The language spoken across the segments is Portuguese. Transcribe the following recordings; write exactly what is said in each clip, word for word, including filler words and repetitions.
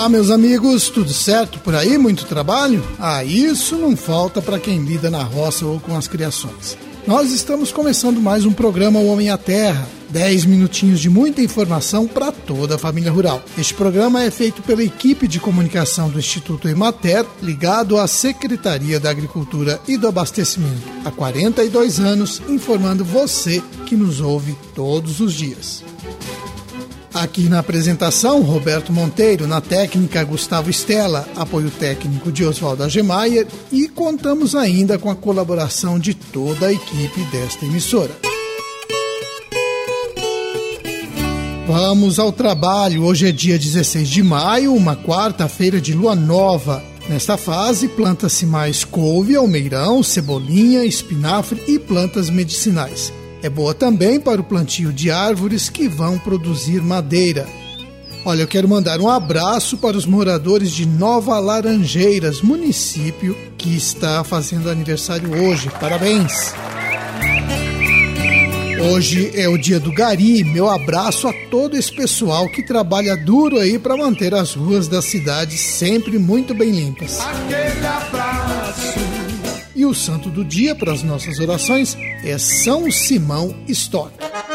Olá, meus amigos, tudo certo por aí? Muito trabalho? Ah, isso não falta para quem lida na roça ou com as criações. Nós estamos começando mais um programa O Homem à Terra, dez minutinhos de muita informação para toda a família rural. Este programa é feito pela equipe de comunicação do Instituto Emater, ligado à Secretaria da Agricultura e do Abastecimento, há quarenta e dois anos, informando você que nos ouve todos os dias. Aqui na apresentação, Roberto Monteiro, na técnica Gustavo Stella, apoio técnico de Oswaldo Agemeyer, e contamos ainda com a colaboração de toda a equipe desta emissora. Vamos ao trabalho. Hoje é dia dezesseis de maio, uma quarta-feira de lua nova. Nesta fase, planta-se mais couve, almeirão, cebolinha, espinafre e plantas medicinais. É boa também para o plantio de árvores que vão produzir madeira. Olha, eu quero mandar um abraço para os moradores de Nova Laranjeiras, município que está fazendo aniversário hoje. Parabéns! Hoje é o dia do gari. Meu abraço a todo esse pessoal que trabalha duro aí para manter as ruas da cidade sempre muito bem limpas. Aquele abraço. E o santo do dia para as nossas orações é São Simão Stock.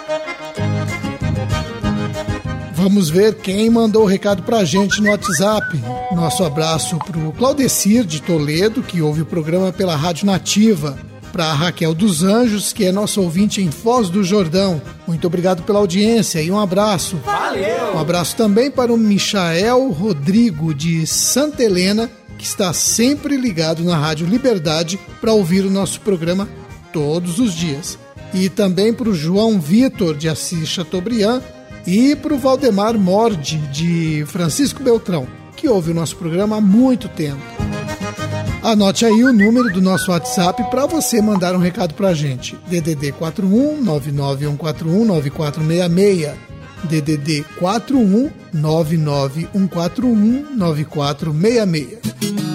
Vamos ver quem mandou o recado para a gente no WhatsApp. Nosso abraço para o Claudecir de Toledo, que ouve o programa pela Rádio Nativa. Para a Raquel dos Anjos, que é nossa ouvinte em Foz do Jordão. Muito obrigado pela audiência e um abraço. Valeu! Um abraço também para o Michael Rodrigo de Santa Helena, que está sempre ligado na Rádio Liberdade para ouvir o nosso programa todos os dias. E também para o João Vitor de Assis Chateaubriand e para o Valdemar Morde de Francisco Beltrão, que ouve o nosso programa há muito tempo. Anote aí o número do nosso WhatsApp para você mandar um recado para a gente. D D D quatro um nove nove um quatro um nove quatro seis seis. D D D quatro um nove nove um quatro um nove quatro seis seis.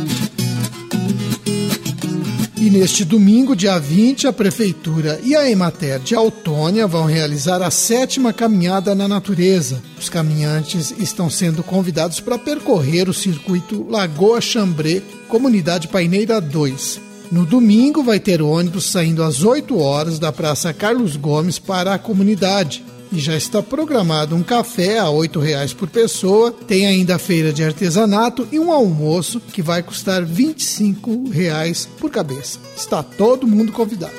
E neste domingo, dia vinte, a Prefeitura e a Emater de Autônia vão realizar a sétima caminhada na natureza. Os caminhantes estão sendo convidados para percorrer o circuito Lagoa Chambré, Comunidade Paineira dois. No domingo vai ter ônibus saindo às oito horas da Praça Carlos Gomes para a comunidade. E já está programado um café a oito reais por pessoa, tem ainda a feira de artesanato e um almoço que vai custar vinte e cinco reais por cabeça. Está todo mundo convidado.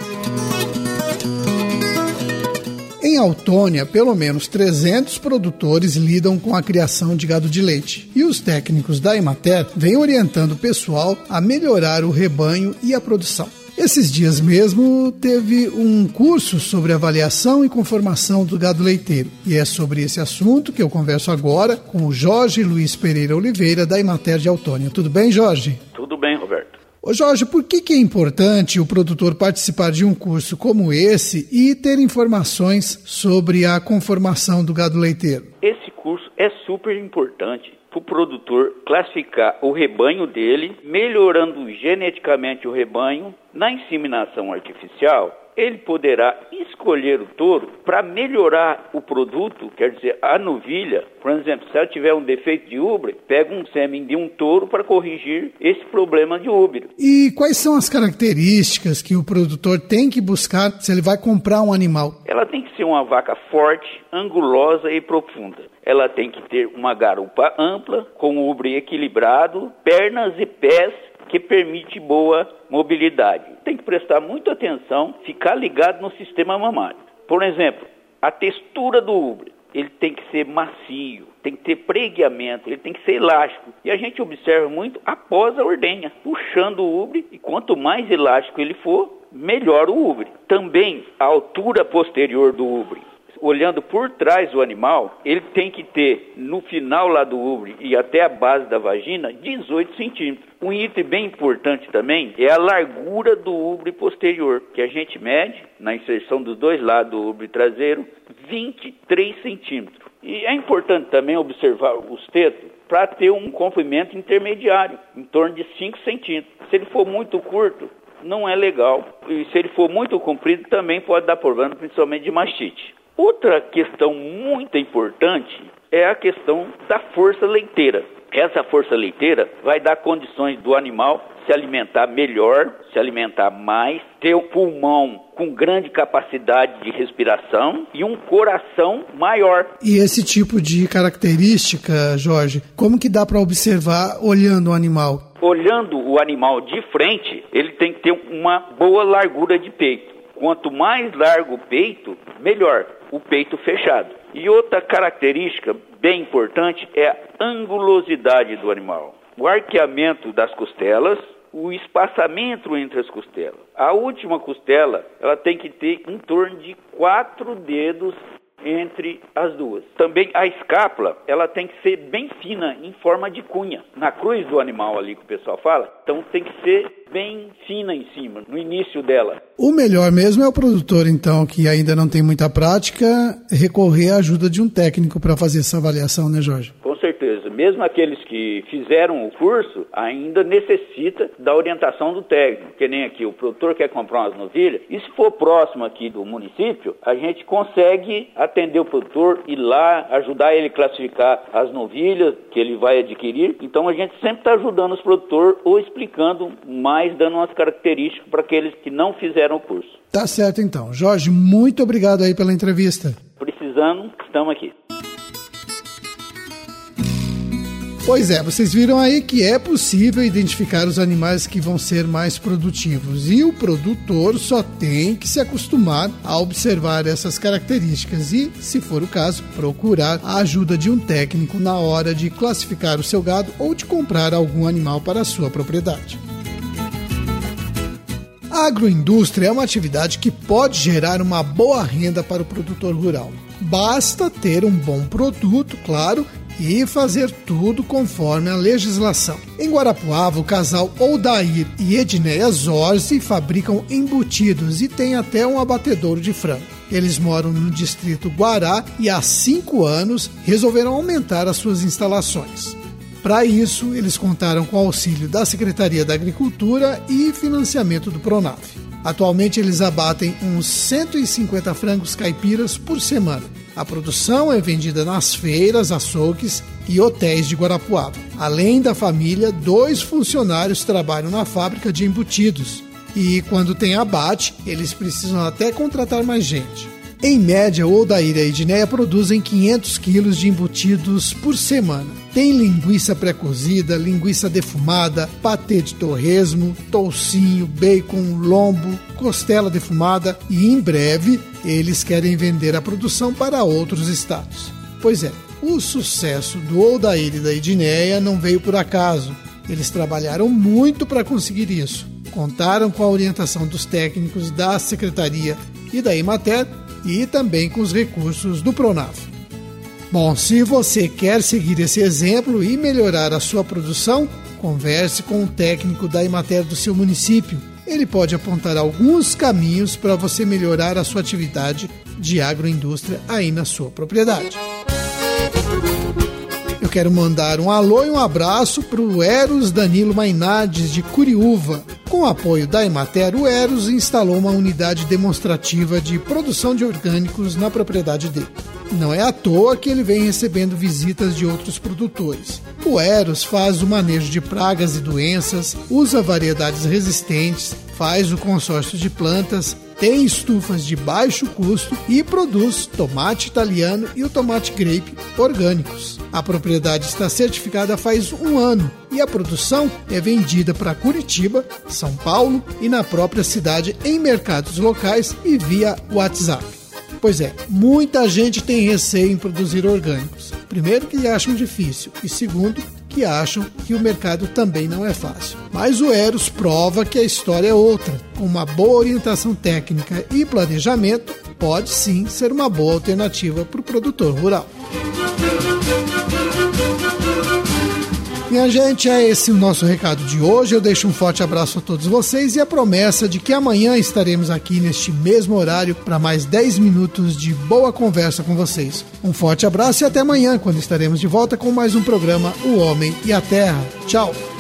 Em Autônia, pelo menos trezentos produtores lidam com a criação de gado de leite. E os técnicos da Emater vêm orientando o pessoal a melhorar o rebanho e a produção. Esses dias mesmo teve um curso sobre avaliação e conformação do gado leiteiro. E é sobre esse assunto que eu converso agora com o Jorge Luiz Pereira Oliveira, da Emater de Autônia. Tudo bem, Jorge? Tudo bem, Roberto. Ô Jorge, por que, que é importante o produtor participar de um curso como esse e ter informações sobre a conformação do gado leiteiro? Esse curso é super importante para o produtor classificar o rebanho dele, melhorando geneticamente o rebanho. Na inseminação artificial, ele poderá escolher o touro para melhorar o produto, quer dizer, a novilha. Por exemplo, se ela tiver um defeito de úbere, pega um sêmen de um touro para corrigir esse problema de úbere. E quais são as características que o produtor tem que buscar se ele vai comprar um animal? Ela tem que ser uma vaca forte, angulosa e profunda. Ela tem que ter uma garupa ampla, com úbere equilibrado, pernas e pés que permite boa mobilidade. Tem que prestar muita atenção, ficar ligado no sistema mamário. Por exemplo, a textura do úbere. Ele tem que ser macio, tem que ter pregueamento, ele tem que ser elástico. E a gente observa muito após a ordenha, puxando o úbere, e quanto mais elástico ele for, melhor o úbere. Também a altura posterior do úbere. Olhando por trás do animal, ele tem que ter, no final lá do úbere e até a base da vagina, dezoito centímetros. Um item bem importante também é a largura do úbere posterior, que a gente mede, na inserção dos dois lados do úbere traseiro, vinte e três centímetros. E é importante também observar os tetos para ter um comprimento intermediário, em torno de cinco centímetros. Se ele for muito curto, não é legal. E se ele for muito comprido, também pode dar problema, principalmente de mastite. Outra questão muito importante é a questão da força leiteira. Essa força leiteira vai dar condições do animal se alimentar melhor, se alimentar mais, ter um pulmão com grande capacidade de respiração e um coração maior. E esse tipo de característica, Jorge, como que dá para observar olhando o animal? Olhando o animal de frente, ele tem que ter uma boa largura de peito. Quanto mais largo o peito, melhor, o peito fechado. E outra característica bem importante é a angulosidade do animal. O arqueamento das costelas, o espaçamento entre as costelas. A última costela, ela tem que ter em torno de quatro dedos entre as duas. Também a escápula, ela tem que ser bem fina, em forma de cunha. Na cruz do animal ali que o pessoal fala, então tem que ser bem fina em cima, no início dela. O melhor mesmo é o produtor, então, que ainda não tem muita prática, recorrer à ajuda de um técnico para fazer essa avaliação, né, Jorge? Com certeza. Mesmo aqueles que fizeram o curso, ainda necessita da orientação do técnico. Que nem aqui, o produtor quer comprar umas novilhas, e se for próximo aqui do município, a gente consegue atender o produtor, ir lá, ajudar ele a classificar as novilhas que ele vai adquirir. Então a gente sempre está ajudando os produtores ou explicando mais, dando umas características para aqueles que não fizeram o curso. Tá certo então. Jorge, muito obrigado aí pela entrevista. Precisando, estamos aqui. Pois é, vocês viram aí que é possível identificar os animais que vão ser mais produtivos e o produtor só tem que se acostumar a observar essas características e, se for o caso, procurar a ajuda de um técnico na hora de classificar o seu gado ou de comprar algum animal para a sua propriedade. A agroindústria é uma atividade que pode gerar uma boa renda para o produtor rural. Basta ter um bom produto, claro, e fazer tudo conforme a legislação. Em Guarapuava, o casal Odair e Edneia Zorzi fabricam embutidos e tem até um abatedouro de frango. Eles moram no distrito Guará e há cinco anos resolveram aumentar as suas instalações. Para isso, eles contaram com o auxílio da Secretaria da Agricultura e financiamento do Pronaf. Atualmente, eles abatem uns cento e cinquenta frangos caipiras por semana. A produção é vendida nas feiras, açougues e hotéis de Guarapuava. Além da família, dois funcionários trabalham na fábrica de embutidos. E quando tem abate, eles precisam até contratar mais gente. Em média, o Odair e a Edneia produzem quinhentos quilos de embutidos por semana. Tem linguiça pré-cozida, linguiça defumada, patê de torresmo, toucinho, bacon, lombo, costela defumada e, em breve, eles querem vender a produção para outros estados. Pois é, o sucesso do Odair e da Edneia não veio por acaso. Eles trabalharam muito para conseguir isso. Contaram com a orientação dos técnicos da Secretaria e da Emater e também com os recursos do Pronaf. Bom, se você quer seguir esse exemplo e melhorar a sua produção, converse com o técnico da Emater do seu município. Ele pode apontar alguns caminhos para você melhorar a sua atividade de agroindústria aí na sua propriedade. Eu quero mandar um alô e um abraço para o Eros Danilo Mainardes de Curiúva. Com o apoio da Emater, o Eros instalou uma unidade demonstrativa de produção de orgânicos na propriedade dele. Não é à toa que ele vem recebendo visitas de outros produtores. O Eros faz o manejo de pragas e doenças, usa variedades resistentes, faz o consórcio de plantas, tem estufas de baixo custo e produz tomate italiano e o tomate grape orgânicos. A propriedade está certificada faz um ano e a produção é vendida para Curitiba, São Paulo e na própria cidade em mercados locais e via WhatsApp. Pois é, muita gente tem receio em produzir orgânicos. Primeiro, que acham difícil e segundo, que acham que o mercado também não é fácil. Mas o Eros prova que a história é outra. Com uma boa orientação técnica e planejamento, pode sim ser uma boa alternativa para o produtor rural. Minha gente, é esse o nosso recado de hoje. Eu deixo um forte abraço a todos vocês e a promessa de que amanhã estaremos aqui neste mesmo horário para mais dez minutos de boa conversa com vocês. Um forte abraço e até amanhã, quando estaremos de volta com mais um programa O Homem e a Terra. Tchau!